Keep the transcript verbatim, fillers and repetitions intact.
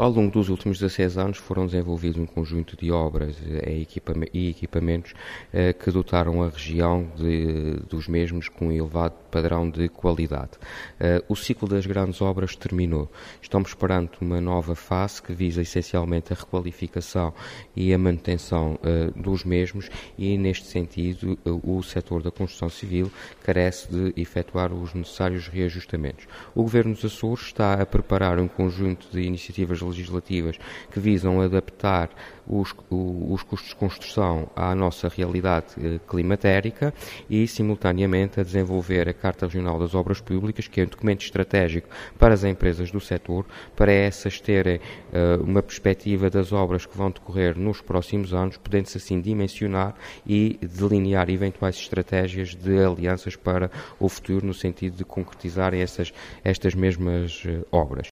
Ao longo dos últimos dezasseis anos foram desenvolvidos um conjunto de obras e equipamentos que dotaram a região de, dos mesmos com um elevado padrão de qualidade. O ciclo das grandes obras terminou. Estamos perante uma nova fase que visa essencialmente a requalificação e a manutenção dos mesmos e, neste sentido, o setor da construção civil carece de efetuar os necessários reajustamentos. O Governo dos Açores está a preparar um conjunto de iniciativas legislativas que visam adaptar os, os custos de construção à nossa realidade eh, climatérica e, simultaneamente, a desenvolver a Carta Regional das Obras Públicas, que é um documento estratégico para as empresas do setor, para essas terem eh, uma perspectiva das obras que vão decorrer nos próximos anos, podendo-se assim dimensionar e delinear eventuais estratégias de alianças para o futuro, no sentido de concretizarem essas, estas mesmas eh, obras.